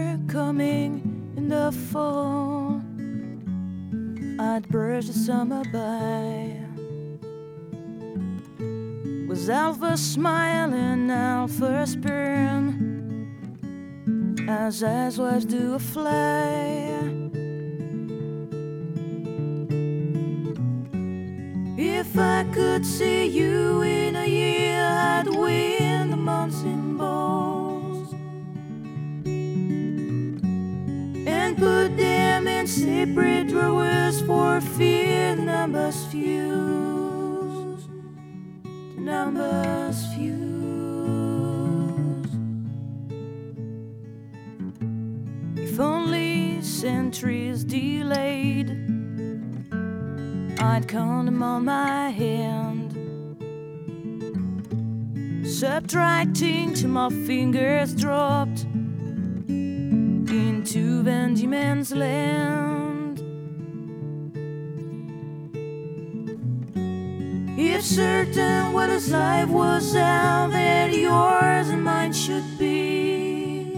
were coming in the fall, I'd brush the summer by. Was Alpha smiling, Alpha sperm, as wives do a fly. If I could see you in a year, I'd win the months in balls and put them in separate drawers for fear the numbers fuse. The numbers fuse. If only centuries delayed, I'd count them on my hand, subtracting till my fingers dropped into Van Diemen's land. If certain what his life was out, that yours and mine should be,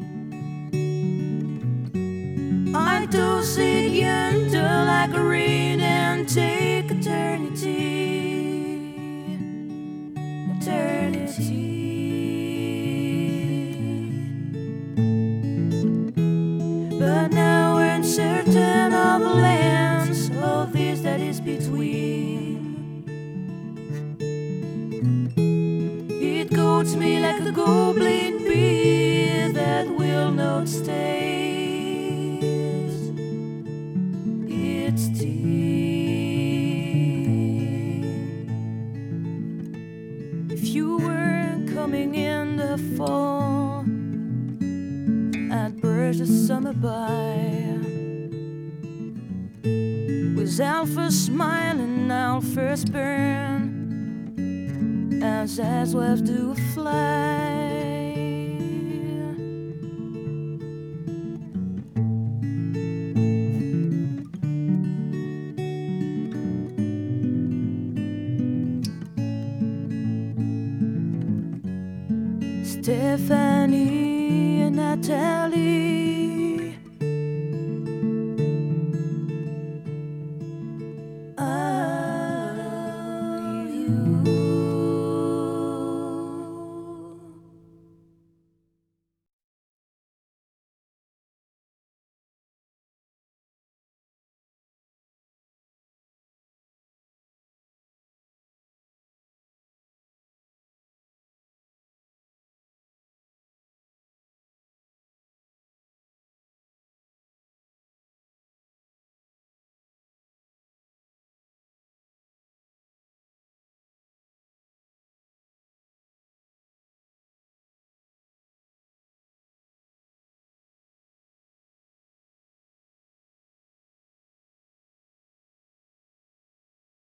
I'd toast it yonder like a rain and take eternity, eternity. But now we're uncertain of the lands of this that is between. It goads me like the goblin bee that will not stay its teeth. If you were coming in the fall, I'd brush the summer by. With Alpha smiling, Alpha sperm, as wives do a fly. Stephanie and Natalie,